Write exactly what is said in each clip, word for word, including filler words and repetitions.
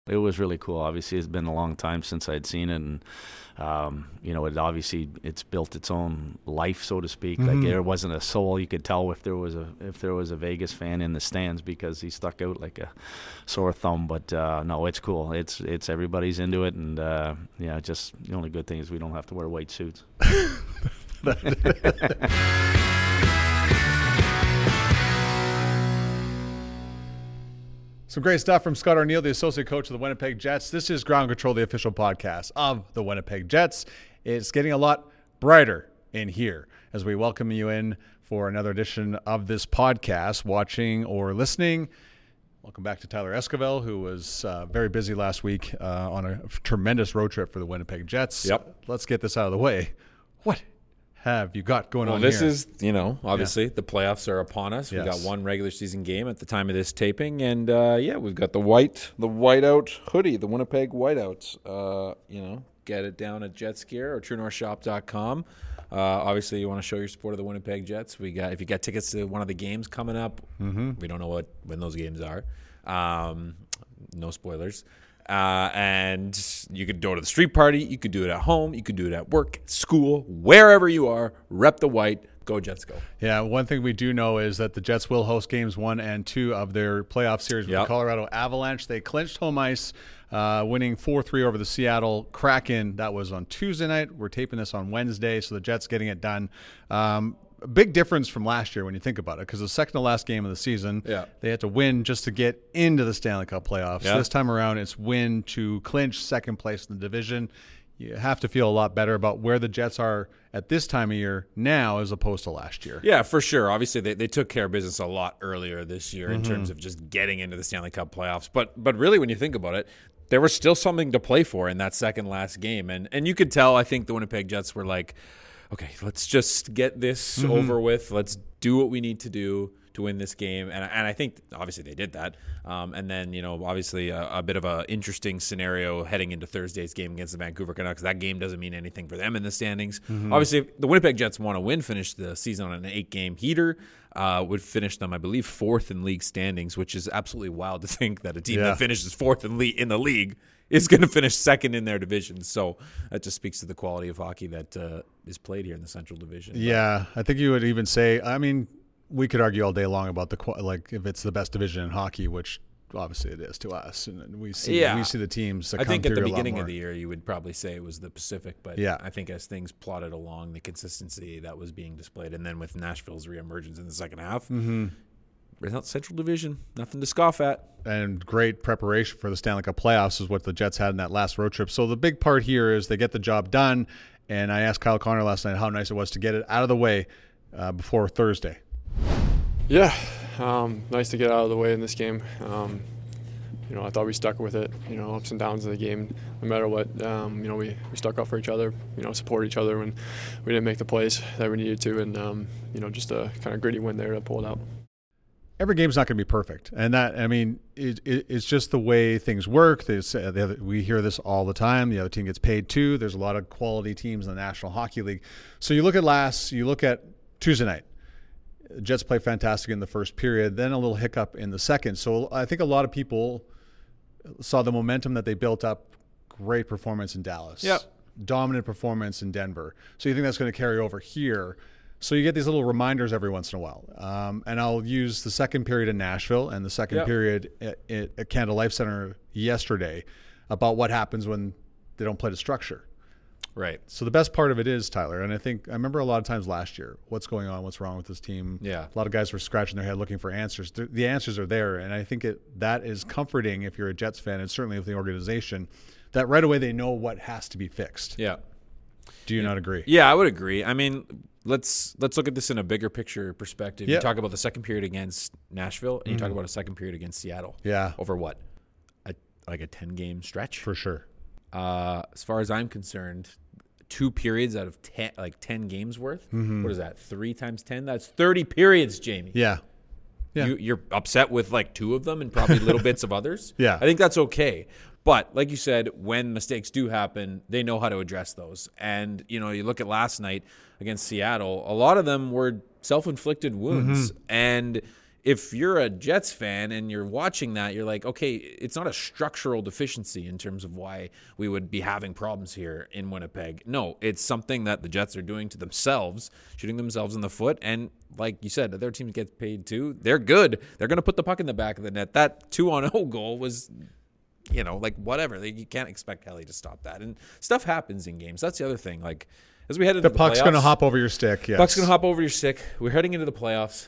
It was really cool. Obviously, it's been a long time since I'd seen it, and um, you know, it obviously it's built its own life, so to speak. Mm-hmm. Like there wasn't a soul. You could tell if there was a if there was a Vegas fan in the stands because he stuck out like a sore thumb. But uh, no, it's cool. It's it's everybody's into it, and uh, yeah, just the only good thing is we don't have to wear white suits. Some great stuff from Scott Arniel, the associate coach of the Winnipeg Jets. This is Ground Control, the official podcast of the Winnipeg Jets. It's getting a lot brighter in here as we welcome you in for another edition of this podcast, watching or listening. Welcome back to Tyler Esquivel, who was uh, very busy last week uh, on a tremendous road trip for the Winnipeg Jets. Yep. Let's get this out of the way. What have you got going well, on this here? is, you know, obviously Yeah. the playoffs are upon us. We've Yes. got one regular season game at the time of this taping, and uh, yeah, we've got the white, the whiteout hoodie, the Winnipeg Whiteouts. Uh, you know, get it down at Jetsgear or true north shop dot com. Uh, obviously, you want to show your support of the Winnipeg Jets. We got if you got tickets to one of the games coming up. Mm-hmm. We don't know what when those games are. Um, no spoilers. Uh, and you could go to the street party. You could do it at home. You could do it at work, school, wherever you are. Rep the white. Go Jets, go. Yeah, one thing we do know is that the Jets will host games one and two of their playoff series with Yep. the Colorado Avalanche. They clinched home ice, uh, winning four three over the Seattle Kraken. That was on Tuesday night. We're taping this on Wednesday, so the Jets getting it done. Um, a big difference from last year when you think about it, because the second to last game of the season, Yeah. they had to win just to get into the Stanley Cup playoffs. Yeah. This time around, it's win to clinch second place in the division. You have to feel a lot better about where the Jets are at this time of year now as opposed to last year. Yeah, for sure. Obviously, they, they took care of business a lot earlier this year Mm-hmm. in terms of just getting into the Stanley Cup playoffs. But but really, when you think about it, there was still something to play for in that second last game. And and you could tell, I think, the Winnipeg Jets were like, okay, let's just get this Mm-hmm. over with. Let's do what we need to do to win this game. And, and I think, obviously, they did that. Um, and then, you know, obviously a, a bit of an interesting scenario heading into Thursday's game against the Vancouver Canucks. That game doesn't mean anything for them in the standings. Mm-hmm. Obviously, if the Winnipeg Jets want to win, finish the season on an eight-game heater, uh, would finish them, I believe, fourth in league standings, which is absolutely wild to think that a team Yeah. that finishes fourth in, le- in the league is going to finish second in their division. So that just speaks to the quality of hockey that uh, is played here in the Central Division. Yeah, I think you would even say, I mean, we could argue all day long about the qu- like if it's the best division in hockey, which obviously it is to us, and we see Yeah. we see the teams that I come think at the through a lot beginning more. of the year, you would probably say it was the Pacific, but Yeah. I think as things plotted along, the consistency that was being displayed, and then with Nashville's reemergence in the second half, Mm-hmm. Central Division, nothing to scoff at. And great preparation for the Stanley Cup playoffs is what the Jets had in that last road trip. So the big part here is they get the job done, and I asked Kyle Connor last night how nice it was to get it out of the way uh, before Thursday. Yeah, um, nice to get out of the way in this game. Um, you know, I thought we stuck with it. You know, ups and downs of the game, no matter what. Um, you know, we, we stuck up for each other. You know, support each other when we didn't make the plays that we needed to, and um, you know, just a kind of gritty win there to pull it out. Every game's not going to be perfect, and that I mean, it, it, it's just the way things work. There's, uh, the other, we hear this all the time. The other team gets paid too. There's a lot of quality teams in the National Hockey League. So you look at last, you look at Tuesday night. The Jets play fantastic in the first period, then a little hiccup in the second. So I think a lot of people saw the momentum that they built up. Great performance in Dallas. Yep. Dominant performance in Denver. So you think that's going to carry over here. So you get these little reminders every once in a while. Um, and I'll use the second period in Nashville and the second Yep. period at, at Canada Life Center yesterday about what happens when they don't play to structure. Right. So the best part of it is, Tyler, and I think I remember a lot of times last year, what's going on, what's wrong with this team. Yeah. A lot of guys were scratching their head looking for answers. The, the answers are there, and I think it that is comforting if you're a Jets fan, and certainly with the organization, that right away they know what has to be fixed. Yeah. Do you not agree? Yeah, I would agree. I mean, let's let's look at this in a bigger picture perspective. Yeah. You talk about the second period against Nashville, and you Mm-hmm. talk about a second period against Seattle. Yeah, Over what? A, like a ten-game stretch? for sure. Uh, as far as I'm concerned, two periods out of ten, like ten games worth. Mm-hmm. What is that? Three times ten? That's thirty periods, Jamie. Yeah. Yeah. You, you're upset with like two of them and probably little bits of others. Yeah. I think that's okay. But like you said, when mistakes do happen, they know how to address those. And, you know, you look at last night against Seattle, a lot of them were self-inflicted wounds. Mm-hmm. And if you're a Jets fan and you're watching that, you're like, okay, it's not a structural deficiency in terms of why we would be having problems here in Winnipeg. No, it's something that the Jets are doing to themselves, shooting themselves in the foot. And like you said, their team gets paid too. They're good. They're going to put the puck in the back of the net. That two on oh goal was, you know, like whatever. They, you can't expect Kelly to stop that. And stuff happens in games. That's the other thing. Like as we head into The the, puck's playoffs, going to hop over your stick. Yes. Puck's going to hop over your stick. We're heading into the playoffs.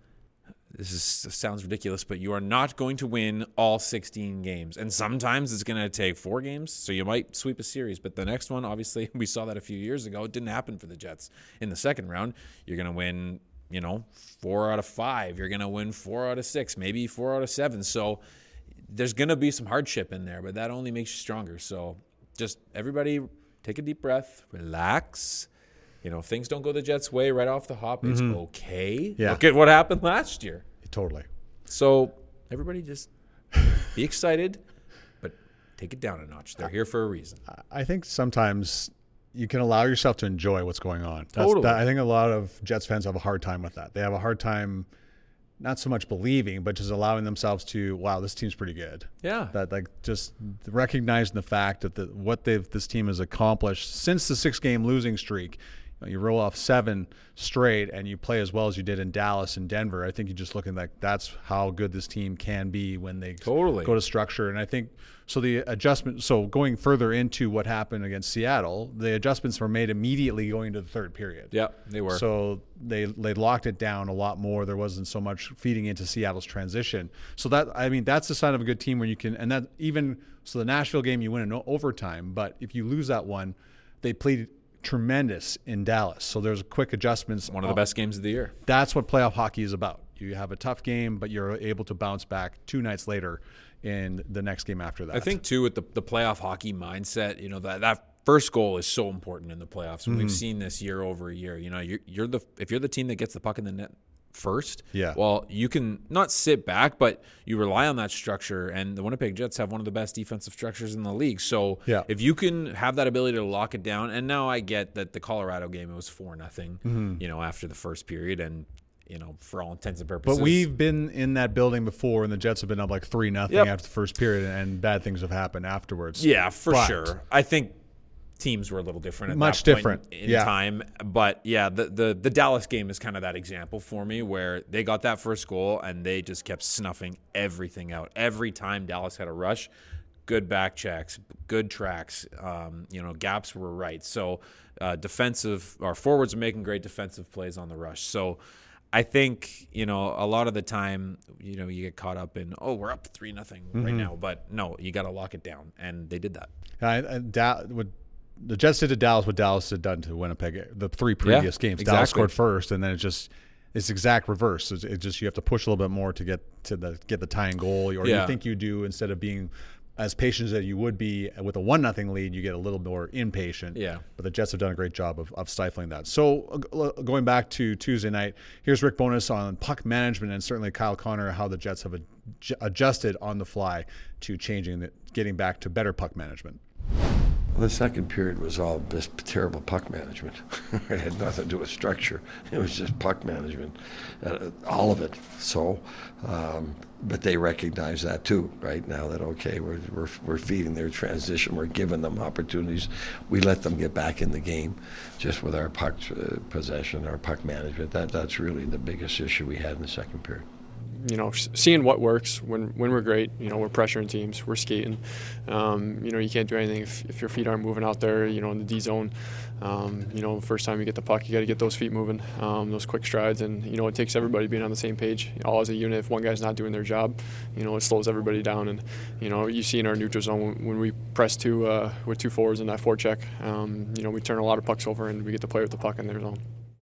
This, is, this sounds ridiculous, but you are not going to win all sixteen games. And sometimes it's going to take four games, so you might sweep a series. But the next one, obviously, we saw that a few years ago. It didn't happen for the Jets. In the second round, you're going to win, you know, four out of five. You're going to win four out of six, maybe four out of seven. So there's going to be some hardship in there, but that only makes you stronger. So just everybody take a deep breath, relax. You know, if things don't go the Jets' way right off the hop, it's mm-hmm. okay. Yeah. Look at what happened last year. Totally. So everybody just be excited, but take it down a notch. They're here for a reason. I think sometimes you can allow yourself to enjoy what's going on. That's, totally. That, I think a lot of Jets fans have a hard time with that. They have a hard time not so much believing, but just allowing themselves to, wow, this team's pretty good. Yeah. That like just recognizing the fact that the, what they've this team has accomplished since the six-game losing streak. You roll off seven straight and you play as well as you did in Dallas and Denver. I think you're just looking like that's how good this team can be when they totally. go to structure. And I think so the adjustment, so going further into what happened against Seattle, the adjustments were made immediately going to the third period. Yeah, they were. So they they locked it down a lot more. There wasn't so much feeding into Seattle's transition. So that, I mean, that's the sign of a good team when you can, and that even, so the Nashville game you win in overtime, but if you lose that one, they played tremendous in Dallas. So there's quick adjustments. One of the best games of the year. That's what playoff hockey is about. You have a tough game, but you're able to bounce back two nights later in the next game after that. I think, too, with the, the playoff hockey mindset, you know, that, that first goal is so important in the playoffs. Mm-hmm. We've seen this year over year. You know, you're, you're the if you're the team that gets the puck in the net first, yeah. well, you can not sit back, but you rely on that structure, and the Winnipeg Jets have one of the best defensive structures in the league. So yeah. if you can have that ability to lock it down, and now I get that the Colorado game, it was four nothing, mm-hmm. you know, after the first period, and you know, for all intents and purposes. But we've been in that building before, and the Jets have been up like three nothing yep. after the first period, and bad things have happened afterwards. Yeah, for but, sure. I think teams were a little different at much that point different in yeah. time. But yeah, the, the the Dallas game is kind of that example for me, where they got that first goal and they just kept snuffing everything out. Every time Dallas had a rush, good back checks, good tracks, um, you know, gaps were right. So uh, defensive, our forwards are making great defensive plays on the rush. So I think, you know, a lot of the time, you know, you get caught up in, oh, we're up three nothing mm-hmm. right now. But no, you got to lock it down. And they did that. I, I, da- would, the Jets did to Dallas what Dallas had done to Winnipeg the three previous yeah, games. Exactly. Dallas scored first, and then it just it's exact reverse. It's, it's just you have to push a little bit more to get to the get the tying goal, or yeah. you think you do, instead of being as patient as you would be with a one nothing lead. You get a little more impatient. Yeah. But the Jets have done a great job of, of stifling that. So uh, going back to Tuesday night, here's Rick Bowness on puck management, and certainly Kyle Connor, how the Jets have ad- adjusted on the fly to changing, the, getting back to better puck management. Well, the second period was all just terrible puck management. It had nothing to do with structure. It was just puck management, uh, all of it. So, um, but they recognize that too, right? Now that, okay, we're, we're, we're feeding their transition. We're giving them opportunities. We let them get back in the game just with our puck uh, possession, our puck management. That That's really the biggest issue we had in the second period. You know, seeing what works when, when we're great. You know, we're pressuring teams, we're skating. Um, you know, you can't do anything if, if your feet aren't moving out there, you know, in the D zone. Um, you know, the first time you get the puck, you got to get those feet moving, um, those quick strides. And, you know, it takes everybody being on the same page, all as a unit. If one guy's not doing their job, you know, it slows everybody down. And, you know, you see in our neutral zone when, when we press two, uh, with two forwards in that forecheck, um, you know, we turn a lot of pucks over and we get to play with the puck in their zone.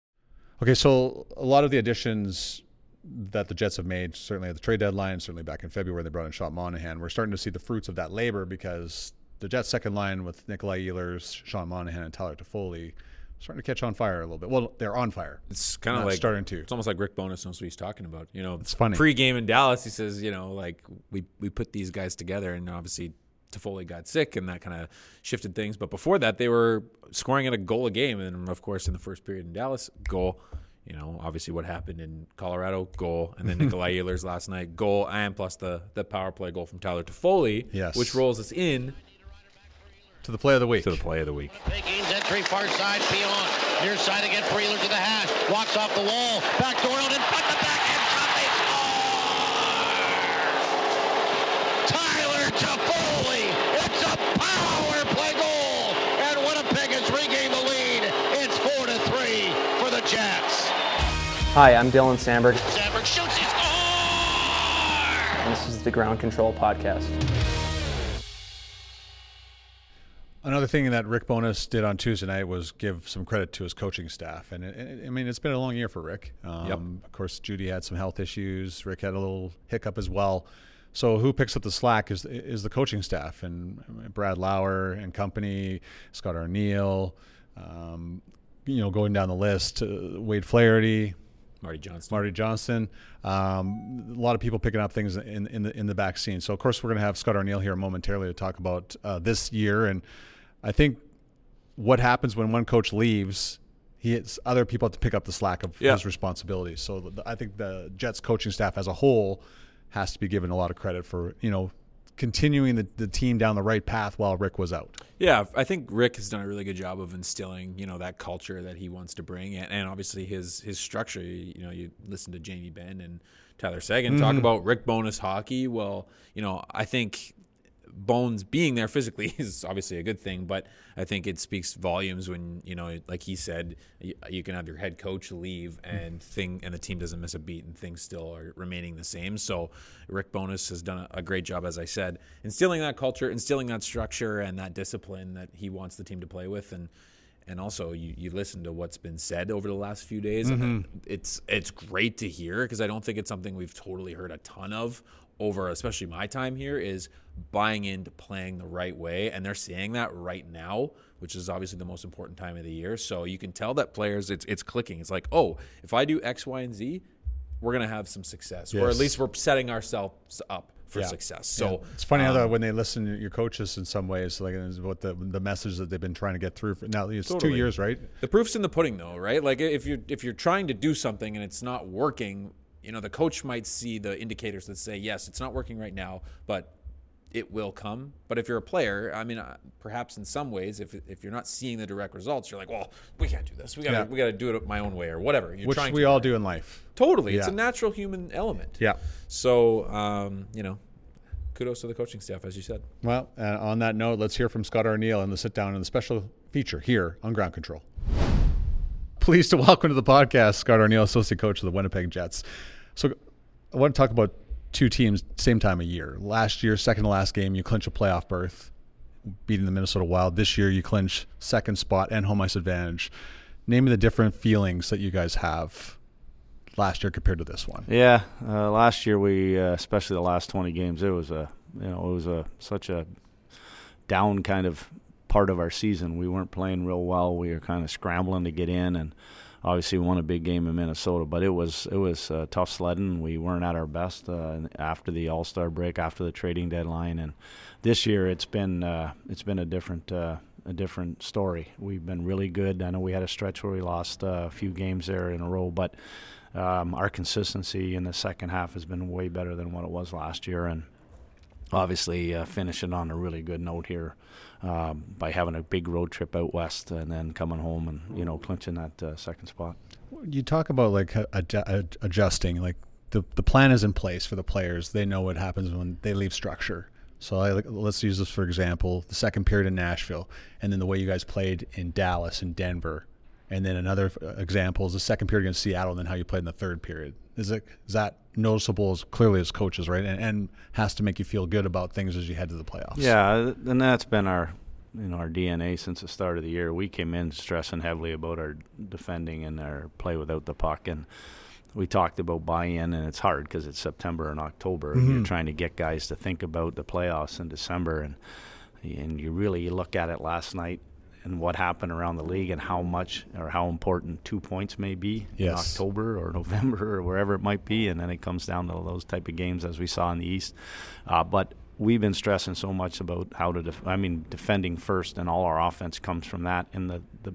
Okay, so a lot of the additions that the Jets have made, certainly at the trade deadline, certainly back in February, they brought in Sean Monahan. We're starting to see the fruits of that labor, because the Jets' second line with Nikolai Ehlers, Sean Monahan, and Tyler Toffoli starting to catch on fire a little bit. Well, they're on fire. It's kind of like starting to. It's almost like Rick Bowness knows what he's talking about. You know, it's funny. Pre-game in Dallas, he says, you know, like we we put these guys together, and obviously Toffoli got sick, and that kind of shifted things. But before that, they were scoring at a goal a game, and of course, in the first period in Dallas, goal. You know, obviously what happened in Colorado, goal, and then Nikolai Ehlers last night, goal, and plus the, the power play goal from Tyler Toffoli, yes. which rolls us in to the play of the week. To the play of the week. Big Eames entry, far side, Pion. Near side again for Ehlers to the hash. Walks off the wall. Back door out in front, the backhand shot, they score! Tyler Toffoli! It's a power play goal! And Winnipeg has regained the lead. It's four to three for the Jets. Hi, I'm Dylan Sandberg. Sandberg shoots, he scores! And this is the Ground Control Podcast. Another thing that Rick Bowness did on Tuesday night was give some credit to his coaching staff. And, it, it, I mean, it's been a long year for Rick. Um, yep. Of course, Judy had some health issues. Rick had a little hiccup as well. So who picks up the slack is is the coaching staff. And Brad Lauer and company, Scott Arniel, um, you know, going down the list, uh, Wade Flaherty, Marty Johnston. Marty Johnston. Um, a lot of people picking up things in, in the in the back scene. So, of course, we're going to have Scott Arniel here momentarily to talk about uh, this year. And I think what happens when one coach leaves, he hits other people to pick up the slack of yeah. his responsibilities. So the, I think the Jets coaching staff as a whole has to be given a lot of credit for, you know, continuing the, the team down the right path while Rick was out. Yeah, I think Rick has done a really good job of instilling, you know, that culture that he wants to bring, and, and obviously his his structure. You, you know, you listen to Jamie Benn and Tyler Seguin mm-hmm. talk about Rick Bowness hockey. Well, you know, I think Bones being there physically is obviously a good thing, but I think it speaks volumes when, you know, like he said, you, you can have your head coach leave and thing and the team doesn't miss a beat and things still are remaining the same. So Rick Bowness has done a, a great job, as I said, instilling that culture, instilling that structure and that discipline that he wants the team to play with. And and also you, you listen to what's been said over the last few days. Mm-hmm. It's it's great to hear, because I don't think it's something we've totally heard a ton of over, especially my time here, is buying into playing the right way. And they're saying that right now, which is obviously the most important time of the year. So you can tell that players, it's it's clicking. It's like, oh, if I do X, Y, and Z, we're going to have some success. Yes. Or at least we're setting ourselves up for yeah. success. So yeah. It's funny um, how when they listen to your coaches in some ways, like what the the message that they've been trying to get through for now, it's totally. two years, right? The proof's in the pudding though, right? Like if you're if you're trying to do something and it's not working, you know, the coach might see the indicators that say, yes, it's not working right now, but it will come. But if you're a player, I mean, uh, perhaps in some ways, if if you're not seeing the direct results, you're like, well, we can't do this. We got to yeah. we got to do it my own way or whatever. You're Which trying we to all do in life. Totally. Yeah. It's a natural human element. Yeah. So, um, you know, kudos to the coaching staff, as you said. Well, uh, on that note, let's hear from Scott Arniel in the sit-down and the special feature here on Ground Control. Pleased to welcome to the podcast Scott Arniel, associate coach of the Winnipeg Jets. So I want to talk about two teams same time of year. Last year, second to last game, you clinch a playoff berth, beating the Minnesota Wild. This year, you clinch second spot and home ice advantage. Name me the different feelings that you guys have last year compared to this one. Yeah, uh, last year we, uh, especially the last twenty games, it was a, you know, it was a such a down kind of part of our season. We weren't playing real well. We were kind of scrambling to get in, and obviously we won a big game in Minnesota. But it was it was uh, tough sledding. We weren't at our best uh, after the All-Star break, after the trading deadline, and this year it's been uh, it's been a different. Uh, a different story. We've been really good. I know we had a stretch where we lost uh, a few games there in a row, but um, our consistency in the second half has been way better than what it was last year, and obviously uh, finishing on a really good note here um, by having a big road trip out west and then coming home and, you know, clinching that uh, second spot. You talk about like ad- adjusting, like the, the plan is in place for the players. They know what happens when they leave structure. So I, let's use this for example, the second period in Nashville, and then the way you guys played in Dallas and Denver. And then another example is the second period against Seattle, and then how you played in the third period. Is it is that noticeable as clearly as coaches, right? And, and has to make you feel good about things as you head to the playoffs. Yeah, and that's been our, you know, our D N A since the start of the year. We came in stressing heavily about our defending and our play without the puck, and we talked about buy-in, and it's hard because it's September and October. Mm-hmm. You're trying to get guys to think about the playoffs in December, and and you really you look at it last night and what happened around the league and how much or how important two points may be yes. in October or November or wherever it might be, and then it comes down to those type of games as we saw in the East. Uh, but we've been stressing so much about how to def- – I mean, defending first, and all our offense comes from that, and the, the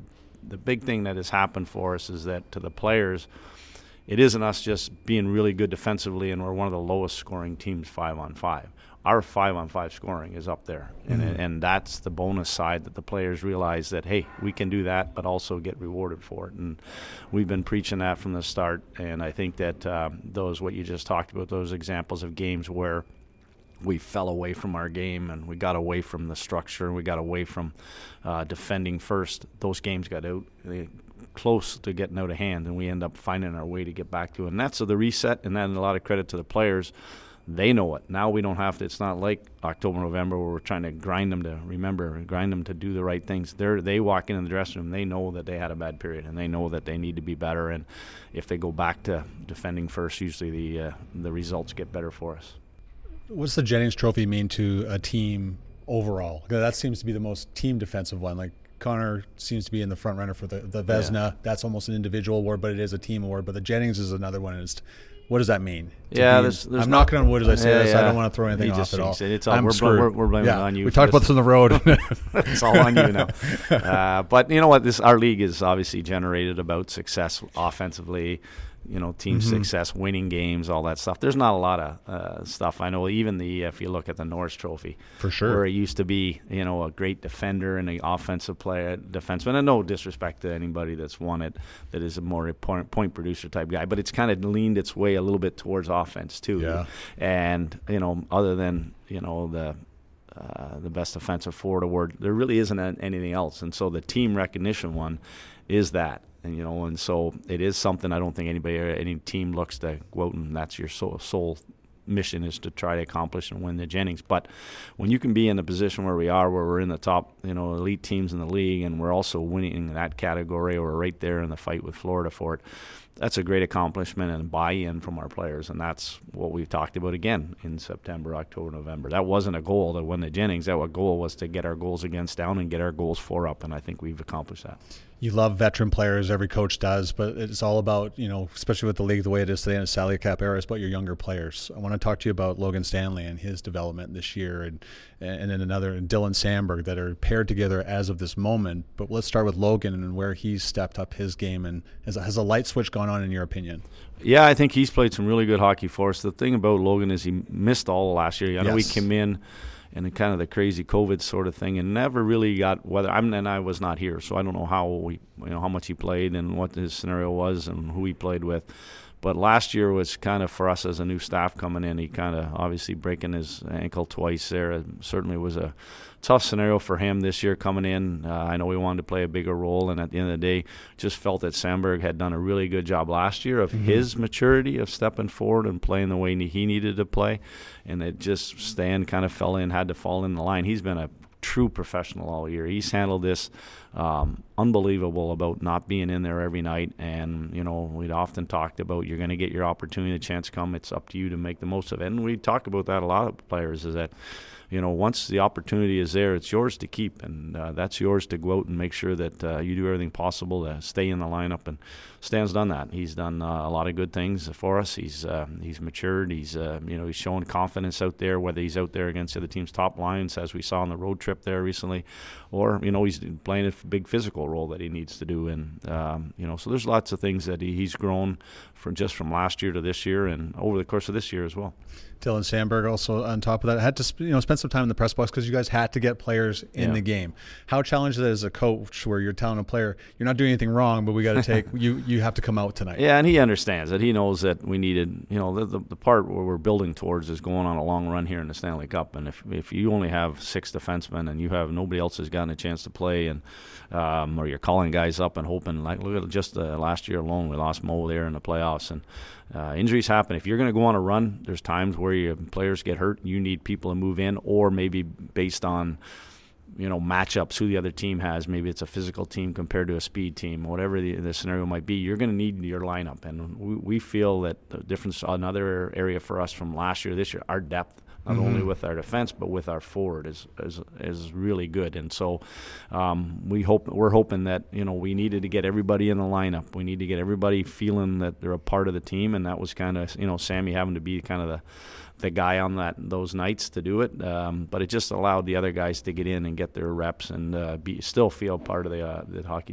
the big thing that has happened for us is that to the players, it isn't us just being really good defensively and we're one of the lowest scoring teams five on five. Our five on five scoring is up there, mm-hmm. and and that's the bonus side that the players realize that, hey, we can do that, but also get rewarded for it. And we've been preaching that from the start. And I think that uh, those what you just talked about, those examples of games where we fell away from our game and we got away from the structure and we got away from uh, defending first. Those games got out they, close to getting out of hand, and we end up finding our way to get back to it. And that's so the reset, and then a lot of credit to the players. They know it. Now we don't have to. It's not like October, November where we're trying to grind them to remember and grind them to do the right things. They're, they walk in the dressing room. They know that they had a bad period, and they know that they need to be better. And if they go back to defending first, usually the uh, the results get better for us. What's the Jennings Trophy mean to a team overall? That seems to be the most team defensive one. Like Connor seems to be in the front runner for the, the Vezina. Yeah. That's almost an individual award, but it is a team award. But the Jennings is another one. And it's, what does that mean? Yeah, be, there's, there's I'm not, knocking on wood as I say yeah, this. Yeah. I don't want to throw anything he off at all. It. It's all I'm we're, screwed. we're, we're blaming yeah. it on you. We talked about this on the road. It's all on you now. Uh, but you know what? This our league is obviously generated about success offensively. You know, team mm-hmm. success, winning games, all that stuff. There's not a lot of uh, stuff. I know even the if you look at the Norris Trophy, for sure, where it used to be, you know, a great defender and an offensive player, defenseman. And no disrespect to anybody that's won it, that is a more point, point producer type guy, but it's kind of leaned its way a little bit towards offense too. Yeah. And you know, other than you know the. Uh, the best offensive forward award, there really isn't anything else. And so the team recognition one is that. And you know, and so it is something I don't think anybody, any team looks to go out and that's your sole, sole mission is to try to accomplish and win the Jennings. But when you can be in the position where we are, where we're in the top, you know, elite teams in the league, and we're also winning in that category, or right there in the fight with Florida for it, that's a great accomplishment and buy-in from our players, and that's what we've talked about again in September, October, November. That wasn't a goal to win the Jennings. That goal was to get our goals against down and get our goals for up, and I think we've accomplished that. You love veteran players, every coach does, but it's all about, you know, especially with the league the way it is today in the salary cap era, it's about your younger players. I want to talk to you about Logan Stanley and his development this year, and and then another, and Dylan Sandberg, that are paired together as of this moment. But let's start with Logan and where he's stepped up his game, and has, has a light switch gone on in your opinion? Yeah, I think he's played some really good hockey for us. The thing about Logan is he missed all of last year. I know yes. he came in and kind of the crazy COVID sort of thing, and never really got whether. I mean, and I was not here, so I don't know how we, you know, how much he played and what his scenario was and who he played with. But last year was kind of for us as a new staff coming in. He kind of obviously breaking his ankle twice there. It certainly was a tough scenario for him this year coming in. Uh, I know he wanted to play a bigger role, and at the end of the day, just felt that Sandberg had done a really good job last year of mm-hmm. his maturity of stepping forward and playing the way he needed to play. And it just Stan kind of fell in, had to fall in the line. He's been a true professional all year. He's handled this um, unbelievable about not being in there every night. And, you know, we'd often talked about you're going to get your opportunity, the chance come. It's up to you to make the most of it. And we talk about that a lot of players is that, you know, once the opportunity is there, it's yours to keep, and uh, that's yours to go out and make sure that uh, you do everything possible to stay in the lineup. And Stan's done that. He's done uh, a lot of good things for us. He's uh, he's matured. He's uh, you know he's showing confidence out there, whether he's out there against the other team's top lines, as we saw on the road trip there recently, or you know he's playing a big physical role that he needs to do. And um, you know, so there's lots of things that he, he's grown from just from last year to this year, and over the course of this year as well. Dylan Sandberg also on top of that had to you know spend some time in the press box because you guys had to get players in yeah. the game. How challenging is it as a coach where you're telling a player you're not doing anything wrong, but we got to take you you have to come out tonight? Yeah, and he understands that. He knows that we needed, you know, the, the the part where we're building towards is going on a long run here in the Stanley Cup. And if if you only have six defensemen and you have nobody else has gotten a chance to play, and um, or you're calling guys up and hoping, like look at just uh, last year alone, we lost Mo there in the playoffs, and uh, injuries happen. If you're going to go on a run, there's times where your players get hurt. You need people to move in, or maybe based on, you know, matchups, who the other team has. Maybe it's a physical team compared to a speed team, whatever the, the scenario might be. You're going to need your lineup, and we, we feel that the difference, another area for us from last year, this year, our depth, not mm-hmm. only with our defense but with our forward, is is is really good. And so um, we hope we're hoping that you know we needed to get everybody in the lineup. We need to get everybody feeling that they're a part of the team, and that was kind of you know Sammy having to be kind of the. the guy on that those nights to do it, um, but it just allowed the other guys to get in and get their reps and uh, be still feel part of the uh, the hockey team.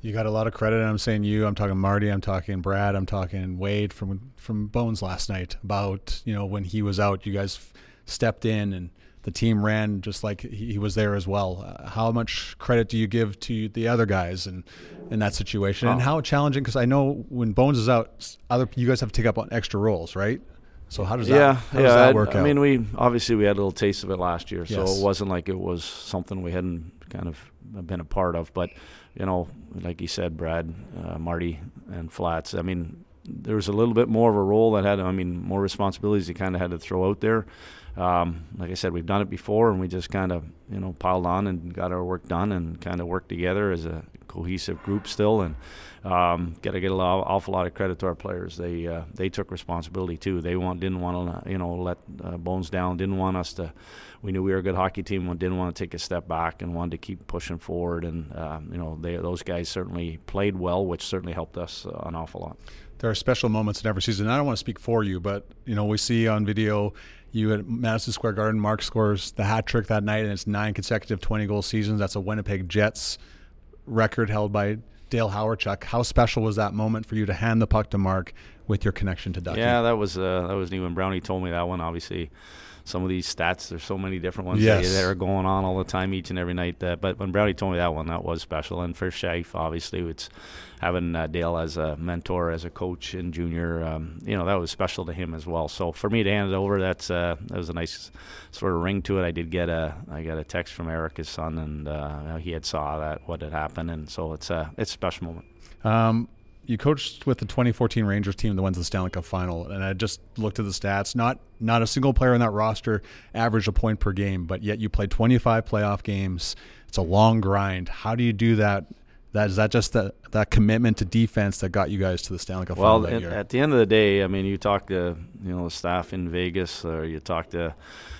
You got a lot of credit. I'm saying you. I'm talking Marty. I'm talking Brad. I'm talking Wade from from Bones last night about, you know, when he was out, you guys f- stepped in and the team ran just like he was there as well. Uh, how much credit do you give to the other guys in, in that situation? Oh. And how challenging, because I know when Bones is out, other you guys have to take up on extra roles, right? So how does that, yeah, how yeah, does that work I, out? I mean, we obviously we had a little taste of it last year, so yes. it wasn't like it was something we hadn't kind of been a part of. But, you know, like you said, Brad, uh, Marty, and Flats, I mean, there was a little bit more of a role that had, I mean, more responsibilities you kind of had to throw out there. Um, like I said, we've done it before, and we just kind of, you know, piled on and got our work done and kind of worked together as a cohesive group still. And um, got to get an awful lot of credit to our players. They uh, they took responsibility too. They want didn't want to, you know, let uh, Bones down. Didn't want us to. We knew we were a good hockey team. We didn't want to take a step back and wanted to keep pushing forward. And uh, you know, they, those guys certainly played well, which certainly helped us uh, an awful lot. There are special moments in every season. I don't want to speak for you, but you know, we see on video you at Madison Square Garden. Mark scores the hat trick that night, and it's nine consecutive twenty-goal seasons. That's a Winnipeg Jets record held by Dale Hawerchuk. How special was that moment for you to hand the puck to Mark with your connection to Ducky? Yeah, that was uh, that was neat when Brownie told me that one. Obviously, some of these stats, there's so many different ones yes. that, that are going on all the time, each and every night. That, but when Brownie told me that one, that was special. And for Shaif, obviously, it's having uh, Dale as a mentor, as a coach in junior, um, you know, that was special to him as well. So for me to hand it over, that's uh, that was a nice sort of ring to it. I did get a I got a text from Eric, his son, and uh, he had saw that what had happened, and so it's a it's a special moment. Um, you coached with the twenty fourteen Rangers team that went to the Stanley Cup final, and I just looked at the stats. Not not a single player on that roster averaged a point per game, but yet you played twenty-five playoff games. It's a long grind. How do you do that? That is that just that that commitment to defense that got you guys to the Stanley Cup well, final that at, year? at the end of the day, I mean, you talk to you know the staff in Vegas, or you talk to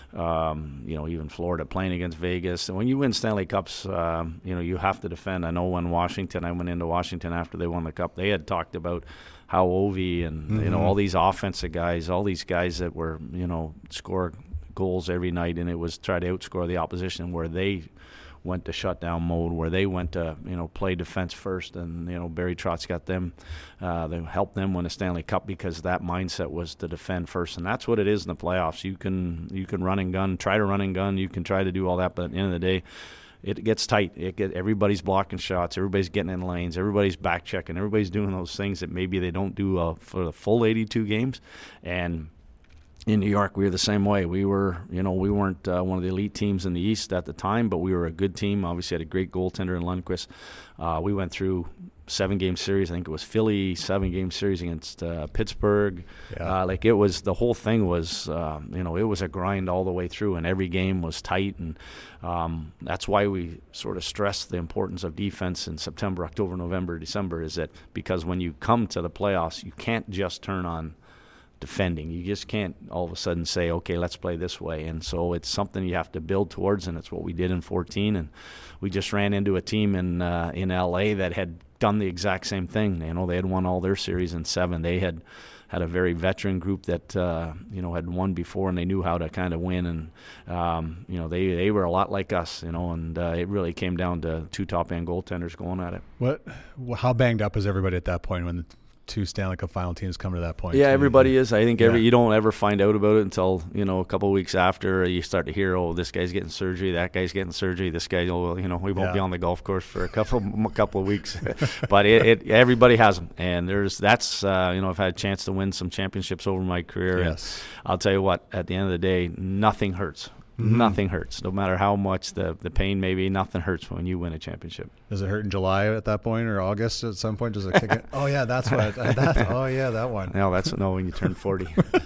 um, you know even Florida playing against Vegas, and when you win Stanley Cups, um, you know you have to defend. I know when Washington, I went into Washington after they won the Cup, they had talked about how Ovi and mm-hmm. you know all these offensive guys, all these guys that were you know score goals every night, and it was try to outscore the opposition where they went to shutdown mode, where they went to you know play defense first, and you know Barry Trotz got them, uh, they helped them win a Stanley Cup because that mindset was to defend first, and that's what it is in the playoffs. You can you can run and gun, try to run and gun, you can try to do all that, but at the end of the day, it gets tight. It get everybody's blocking shots, everybody's getting in lanes, everybody's back checking, everybody's doing those things that maybe they don't do uh, for the full eighty-two games, and in New York, we were the same way. We were, you know, we weren't uh, one of the elite teams in the East at the time, but we were a good team. Obviously, had a great goaltender in Lundqvist. Uh, we went through seven-game series. I think it was Philly, seven-game series against uh, Pittsburgh. Yeah. Uh, like it was, the whole thing was, um, you know, it was a grind all the way through, and every game was tight. And um, that's why we sort of stressed the importance of defense in September, October, November, December, is that because when you come to the playoffs, you can't just turn on defending. You just can't all of a sudden say, okay, let's play this way. And so it's something you have to build towards, and it's what we did in fourteen. And we just ran into a team in uh, in L A that had done the exact same thing. You know, they had won all their series in seven. They had had a very veteran group that uh, you know had won before, and they knew how to kind of win. And um, you know, they they were a lot like us. You know, and uh, it really came down to two top end goaltenders going at it. What? How banged up is everybody at that point when the two Stanley Cup final teams come to that point? Yeah, everybody is. I think every yeah. you don't ever find out about it until you know a couple of weeks after you start to hear, oh, this guy's getting surgery, that guy's getting surgery, this guy, oh, you know, we won't yeah. be on the golf course for a couple a couple of weeks. But it, it everybody has them, and there's that's uh, you know I've had a chance to win some championships over my career. Yes. And I'll tell you what, at the end of the day, nothing hurts. Mm-hmm. Nothing hurts. No matter how much the, the pain may be, nothing hurts when you win a championship. Does it hurt in July at that point, or August at some point? Does it kick it? Oh, yeah, that's what. That, oh, yeah, that one. No, that's no when you turn forty.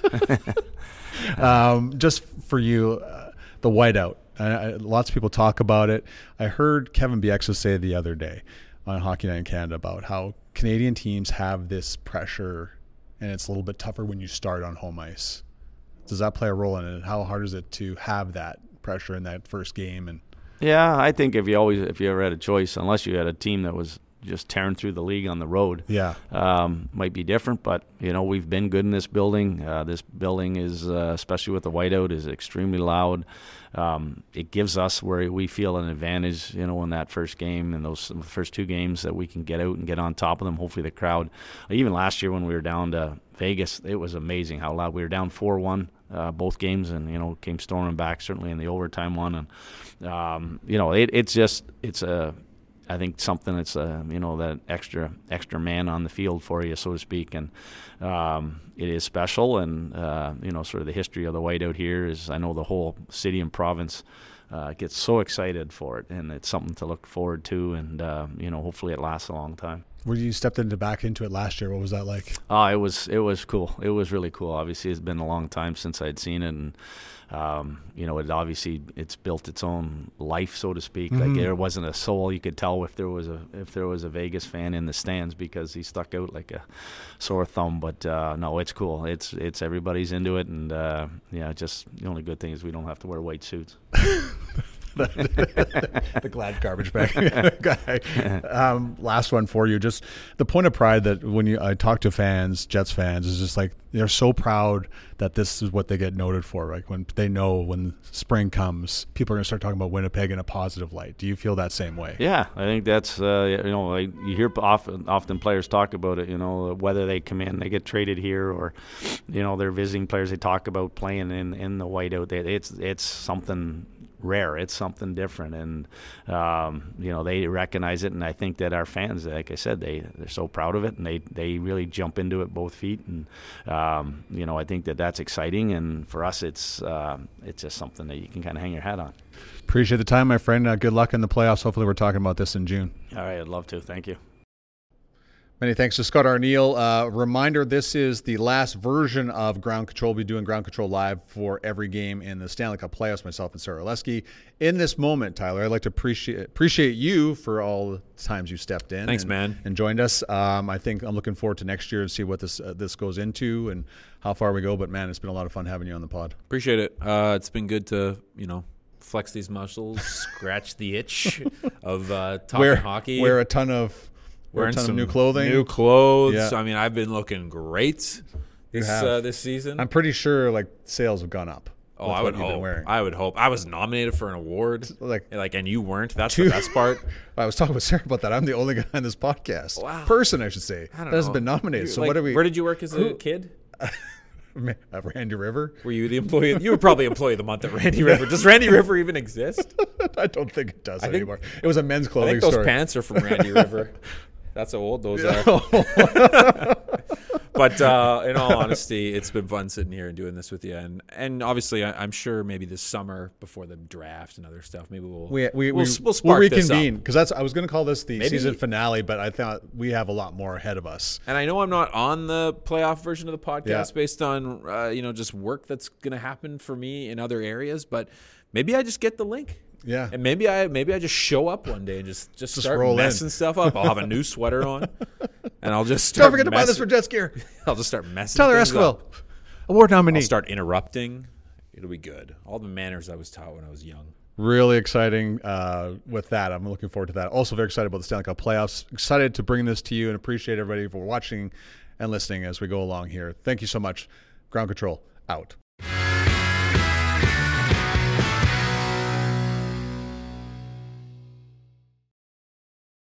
um, just for you, uh, the whiteout. I, I, lots of people talk about it. I heard Kevin Bieksa say the other day on Hockey Night in Canada about how Canadian teams have this pressure, and it's a little bit tougher when you start on home ice. Does that play a role in it? How hard is it to have that pressure in that first game? And yeah, I think if you always if you ever had a choice, unless you had a team that was just tearing through the league on the road. Yeah. Um, might be different, but, you know, we've been good in this building. Uh, this building is, uh, especially with the whiteout, is extremely loud. Um, it gives us where we feel an advantage, you know, in that first game and those first two games that we can get out and get on top of them. Hopefully the crowd, even last year when we were down to Vegas, it was amazing how loud. We were down four one uh, both games and, you know, came storming back, certainly in the overtime one. And, um, you know, it, it's just, it's a, I think something that's, uh, you know, that extra extra man on the field for you, so to speak. And um, it is special. And, uh, you know, sort of the history of the whiteout here is, I know the whole city and province uh, gets so excited for it. And it's something to look forward to. And, uh, you know, hopefully it lasts a long time. When you stepped into back into it last year, what was that like? Oh, it was it was cool. It was really cool. Obviously, it's been a long time since I'd seen it, and um, you know, it obviously it's built its own life, so to speak. Mm-hmm. Like there wasn't a soul you could tell if there was a if there was a Vegas fan in the stands because he stuck out like a sore thumb. But uh, no, it's cool. It's it's everybody's into it, and uh, yeah, just the only good thing is we don't have to wear white suits. The glad garbage bag guy. Um, last one for you. Just the point of pride that when you I talk to fans, Jets fans, is just like they're so proud that this is what they get noted for. Like when they know when spring comes, people are going to start talking about Winnipeg in a positive light. Do you feel that same way? Yeah, I think that's uh, you know like you hear often often players talk about it. You know whether they come in, they get traded here, or you know they're visiting players. They talk about playing in in the whiteout. It's it's something rare. It's something different, and um, you know they recognize it. And I think that our fans, like I said, they they're so proud of it, and they they really jump into it both feet. And um, you know I think that that's exciting, and for us, it's uh, it's just something that you can kind of hang your hat on. Appreciate the time, my friend. Uh, good luck in the playoffs. Hopefully, we're talking about this in June. All right, I'd love to. Thank you. Many thanks to Scott Arniel. Uh, reminder, this is the last version of Ground Control. We'll be doing Ground Control live for every game in the Stanley Cup playoffs, myself and Sarah Oleski. In this moment, Tyler, I'd like to appreciate appreciate you for all the times you stepped in. Thanks, and, man. And joined us. Um, I think I'm looking forward to next year and see what this uh, this goes into and how far we go. But, man, it's been a lot of fun having you on the pod. Appreciate it. Uh, it's been good to, you know, flex these muscles, scratch the itch of uh, talking wear, hockey. Wear a ton of... Wearing Wearing some some new clothing. New clothes. Yeah. I mean, I've been looking great this have. uh, this season. I'm pretty sure like sales have gone up. oh, with I what would you've been hope. wearing. I would hope. I was nominated for an award, Like- like, and you weren't. That's Two- the best part. I was talking with Sarah about that. I'm the only guy on this podcast, Wow. person, I should say, I don't that has know. been nominated. You- So like, what do we? Where did you work as a kid? uh, Randy River? Were you the employee? You were probably employee of the month at Randy River. Does Randy River even exist? I don't think it does I think- anymore. It was a men's I clothing think those store. pants are from Randy River. That's how old those are. But uh, in all honesty, it's been fun sitting here and doing this with you. And and obviously, I, I'm sure maybe this summer before the draft and other stuff, maybe we'll We we we'll, we we'll spark we'll this up. reconvene because that's I was going to call this the Maybe- season finale, but I thought we have a lot more ahead of us. And I know I'm not on the playoff version of the podcast Yeah. based on uh, you know just work that's going to happen for me in other areas, but maybe I just get the link. Yeah. And maybe I maybe I just show up one day and just just, Just start roll in. messing stuff up. I'll have a new sweater on, and I'll just start Don't forget to buy this messing- for Jets gear. I'll just start messing. Tyler things Esquivel, up. award nominee. I'll start interrupting. It'll be good. All the manners I was taught when I was young. Really exciting uh, with that. I'm looking forward to that. Also very excited about the Stanley Cup playoffs. Excited to bring this to you and appreciate everybody for watching and listening as we go along here. Thank you so much. Ground Control, out.